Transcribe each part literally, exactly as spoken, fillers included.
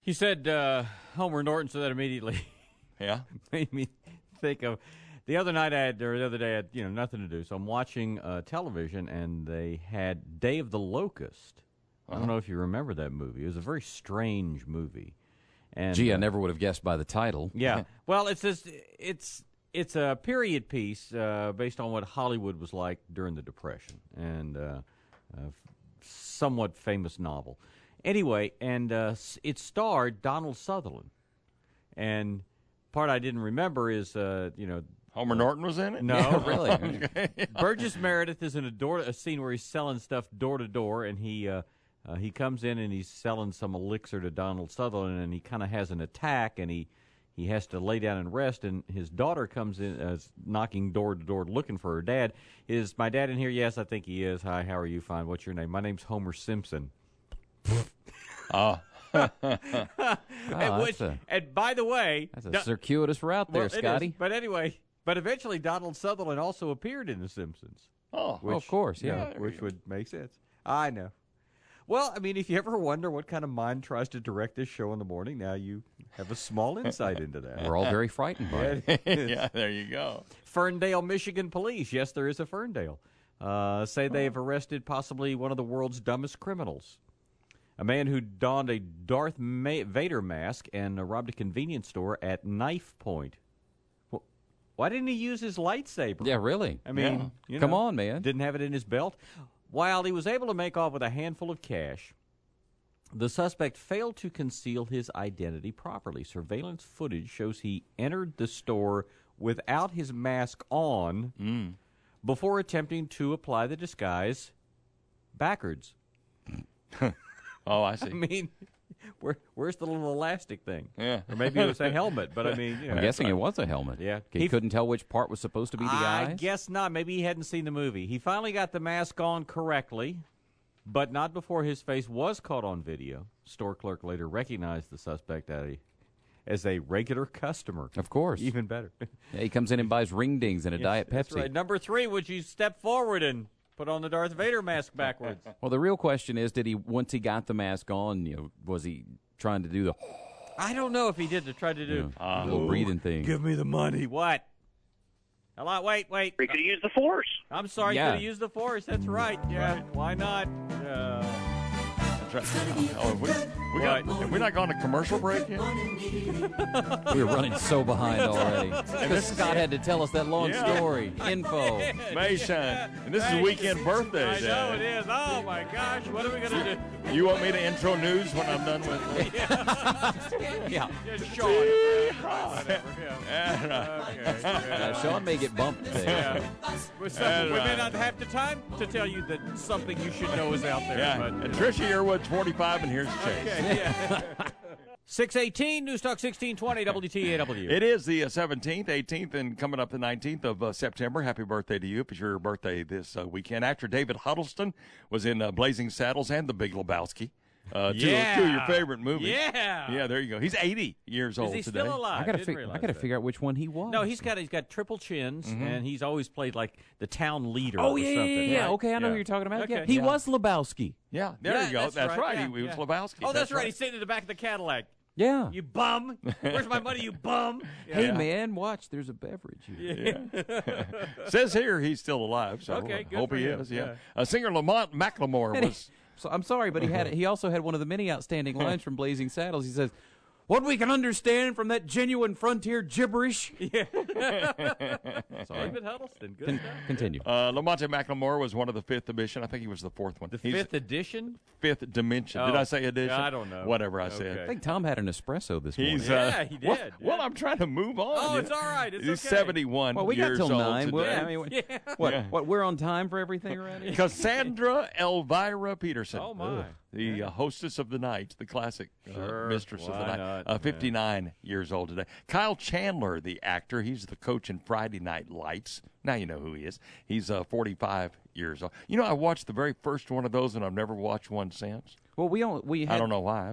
He said uh, Homer Norton, so that immediately Yeah. made me think of the other night I had, or the other day I had, you know, nothing to do. So I'm watching uh, television, and they had Day of the Locust. I don't know if you remember that movie. It was a very strange movie. And, Gee, I uh, never would have guessed by the title. Yeah. Well, it's just, it's it's a period piece uh, based on what Hollywood was like during the Depression, and uh, a somewhat famous novel. Anyway, and uh, it starred Donald Sutherland. And part I didn't remember is, uh, you know, Homer Norton was in it? no, Really? Burgess Meredith is in a door a scene where he's selling stuff door to door, and he uh, uh, he comes in and he's selling some elixir to Donald Sutherland, and he kind of has an attack, and he he has to lay down and rest, and his daughter comes in, uh, knocking door to door, looking for her dad. Is my dad in here? Yes, I think he is. Hi, how are you? Fine. What's your name? My name's Homer Simpson. Oh. and, that's which, a- and by the way, That's a Do- circuitous route there, well, it is, Scotty. but anyway, but eventually Donald Sutherland also appeared in The Simpsons. Oh. Oh, of course, yeah. you know, which would make sense. I know. Well, I mean, if you ever wonder what kind of mind tries to direct this show in the morning, now you have a small insight into that. We're all very frightened by it. Yeah, there you go. Ferndale, Michigan police. Yes, there is a Ferndale. Uh, say they've arrested possibly one of the world's dumbest criminals. A man who donned a Darth Ma- Vader mask and uh, robbed a convenience store at knife point. Well, why didn't he use his lightsaber? Yeah, really. I mean, you Come know, on, man. Didn't have it in his belt. While he was able to make off with a handful of cash, the suspect failed to conceal his identity properly. Surveillance footage shows he entered the store without his mask on Mm. before attempting to apply the disguise backwards. Oh, I see. I mean, where, where's the little elastic thing? Yeah. Or maybe it was a helmet, but I mean, you know. I'm guessing it was a helmet. Yeah. He, He- couldn't tell which part was supposed to be the I eyes? guess not. Maybe he hadn't seen the movie. He finally got the mask on correctly, but not before his face was caught on video. Store clerk later recognized the suspect as a, as a regular customer. Of course. Even better. Yeah, he comes in and buys ring dings and a Yes, Diet that's Pepsi. right. Number three, would you step forward and put on the Darth Vader mask backwards? Well, the real question is, did he, once he got the mask on, you know, was he trying to do the I don't know if he did to try to do. uh, little breathing thing? Give me the money. What? Hello, wait, wait. We could use the force. I'm sorry, Yeah. could have used the force. That's right. Yeah, why not? Uh, That's right. Oh, have we, we got, have we not gone to commercial break yet? We were running so behind already. Because Scott had to tell us that long Yeah. story, info. Mason. And this is weekend birthday I know it day. is. Oh my gosh, what are we gonna do? You want me to intro news when I'm done with it? Yeah. Yeah, Sean. Yeah, whatever. Yeah. Okay. Uh, Yeah. Sean may get bumped today. Yeah. Well, so we may not have the time to tell you that something you should know is out there. Yeah. But, And Tricia Yearwood's forty-five, and here's Chase. okay, yeah. six eighteen, News Talk sixteen twenty, W T A W. It is the uh, seventeenth, eighteenth, and coming up the nineteenth of uh, September. Happy birthday to you if it's your birthday this uh, weekend. Actor David Huddleston was in uh, Blazing Saddles and The Big Lebowski. Uh, two, Yeah. two of your favorite movies. Yeah. Yeah, there you go. He's eighty years old Is he today. still alive? I gotta, Didn't fig- realize I gotta that. figure out which one he was. No, he's got he's got triple chins, and he's always played like the town leader. Oh or yeah, yeah, something. yeah, yeah. right? Okay, I know Yeah. who you're talking about. Okay. Yeah, he Yeah. was Lebowski. Yeah, there Yeah, you go. that's That's, right, right. yeah, he, he was yeah. Lebowski. Oh, that's, right. right. He's sitting in the back of the Cadillac. Yeah. You bum. Where's my money, you bum? Hey Yeah. man, watch. There's a beverage here. Says here he's still alive, so Okay, I good hope for he him. is. Yeah. Yeah. Uh, singer Lamont McLemore And he- was. so, I'm sorry, but he had he also had one of the many outstanding lines from Blazing Saddles. He says, "What we can understand from that genuine frontier gibberish." Sorry. David Huddleston. Good Con- stuff. continue. Uh, Lamonte McLemore was one of the fifth edition. I think he was the fourth one. The He's fifth edition? fifth dimension. Did Oh. I say edition? I don't know. Whatever I Okay. said. I think Tom had an espresso this morning. He's Yeah, uh, he did. Well, Yeah. well, I'm trying to move on. Oh, You it's know. all right. It's He's okay. seventy-one Well, we got years till old nine. Well, today. I mean, Yeah. what? Yeah. What? We're on time for everything around here. Cassandra Elvira Peterson. Oh, my. The uh, hostess of the night, the classic uh, Sure. mistress of the Why night. not? Uh, fifty-nine years old today. Kyle Chandler, the actor, he's the coach in Friday Night Lights. Now you know who he is. He's uh, forty-five years old. You know, I watched the very first one of those, and I've never watched one since. Well, we only we had, I don't know why, but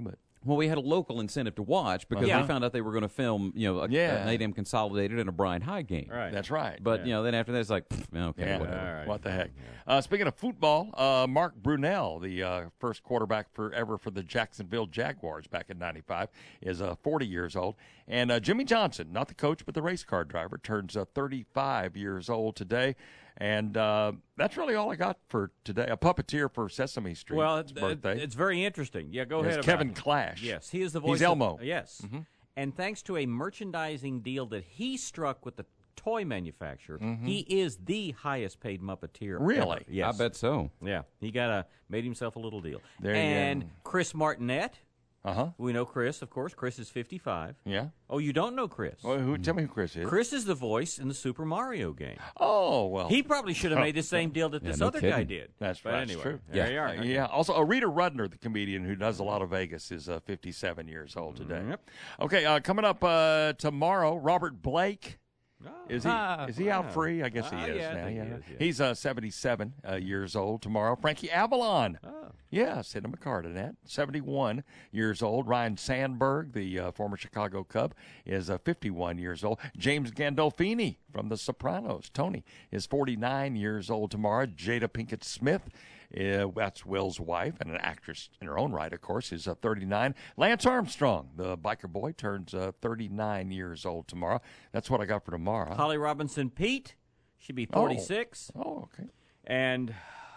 Well, we had a local incentive to watch because Yeah. we found out they were going to film, you know, a, Yeah. an eight a.m. Consolidated and a Bryant High game. Right. That's right. But, yeah. you know, then after that, it's like, pff, okay, Yeah, whatever. All right. what the heck. Uh, speaking of football, uh, Mark Brunell, the uh, first quarterback forever for the Jacksonville Jaguars back in ninety-five, is uh, forty years old. And uh, Jimmy Johnson, not the coach but the race car driver, turns uh, thirty-five years old today. And uh, that's really all I got for today. A puppeteer for Sesame Street. Well, his it- birthday. it's very interesting. Yeah, go It's ahead. about Kevin it. Clash. Yes, he is the voice. He's of- Elmo. yes, and thanks to a merchandising deal that he struck with the toy manufacturer, he is the highest-paid Muppeteer. Really? ever. Yes, I bet so. Yeah, he got a made himself a little deal. There you and go. Chris Martinet. Uh-huh. We know Chris, of course. Chris is fifty-five. Yeah. Oh, you don't know Chris? Well, who, tell me who Chris is. Chris is the voice in the Super Mario game. Oh, well. He probably should have made the same deal that Yeah, this no other guy kidding. did. That's but right. Anyway, That's true. There Yeah. you are. Uh, yeah. Also, uh, Rita Rudner, the comedian who does a lot of Vegas, is uh, fifty-seven years old today. Yep. Okay, uh, coming up uh, tomorrow, Robert Blake. Oh. Is he Ah, is he out wow. free? I guess he Ah, is yeah, I now. think Yeah, he is, yeah. he's uh, seventy-seven uh, years old tomorrow. Frankie Avalon. Oh. Yeah, send him a card in that. seventy-one years old. Ryan Sandberg, the uh, former Chicago Cub, is uh, fifty-one years old. James Gandolfini from The Sopranos, Tony, is forty-nine years old tomorrow. Jada Pinkett Smith, uh, that's Will's wife and an actress in her own right, of course, is uh, thirty-nine. Lance Armstrong, the biker boy, turns uh, thirty-nine years old tomorrow. That's what I got for tomorrow. Holly Robinson Pete should be forty-six. Oh, okay. And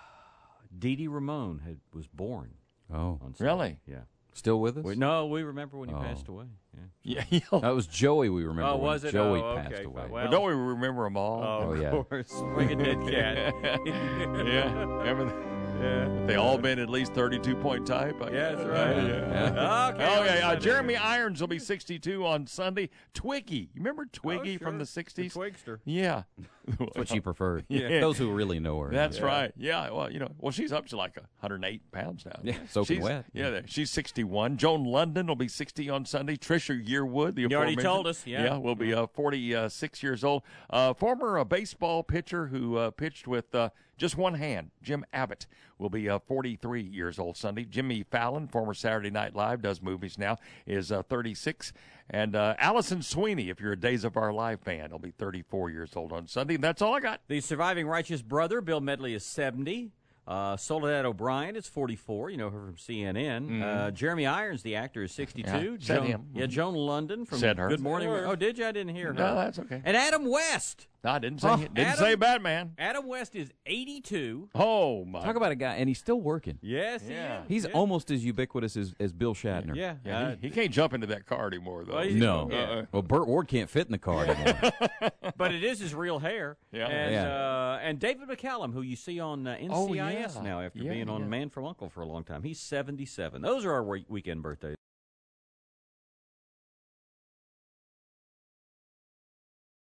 Dee Dee Ramone had, was born Oh, on Sunday. Really? Yeah. still with us? We, no, we remember when he Oh. passed away. Yeah. Yeah. yeah. That was Joey. We remember. Oh, when was it? Joey Oh, passed okay, away. fine. Well, Well, don't we remember them all? Oh, Oh, of yeah. course. Like a dead cat. yeah. Remember the, Yeah. they all been at least thirty-two point type. I Yeah, that's guess. right. Yeah. Okay. Okay, uh, Sunday. Jeremy Irons will be sixty-two on Sunday. Twiggy, you remember Twiggy Oh, from sure. the sixties? The Twigster. Yeah, That's what she preferred. Yeah. Those who really know her. that's right. Yeah, well, you know, well, she's up to like one hundred eight pounds now. Yeah, soaking she's, wet. Yeah, there- she's sixty-one. Joan London will be sixty on Sunday. Trisha Yearwood, the You already aforementioned- told us, yeah. yeah, will be uh, forty-six years old. Uh, former uh, baseball pitcher who uh, pitched with uh, just one hand, Jim Abbott, will be uh, forty-three years old Sunday. Jimmy Fallon, former Saturday Night Live, does movies now, is uh, thirty-six. And uh, Allison Sweeney, if you're a Days of Our Life fan, will be thirty-four years old on Sunday. And that's all I got. The surviving righteous brother, Bill Medley, is seventy. Uh, Soledad O'Brien is forty-four. You know her from C N N. Uh, Jeremy Irons, the actor, is sixty-two. Yeah, said Joan, him. Yeah, Joan London from Said her. Good Morning. Said her. Oh, did you? I didn't hear her. No, that's okay. And Adam West. No, I didn't say, Oh, didn't Adam- say Batman. Adam West is eighty-two. Oh, my. Talk about a guy, and he's still working. Yes, he Yeah. is. He's yeah. almost as ubiquitous as, as Bill Shatner. Yeah. Yeah, uh, he, he can't jump into that car anymore, though. Well, he's- No. Yeah. Well, Burt Ward can't fit in the car anymore. but it is his real hair. Yeah. And, Yeah. Uh, and David McCallum, who you see on uh, N C I S Oh, yeah. now after Yeah, being on yeah. Man from Uncle for a long time. He's seventy-seven. Those are our we- weekend birthdays.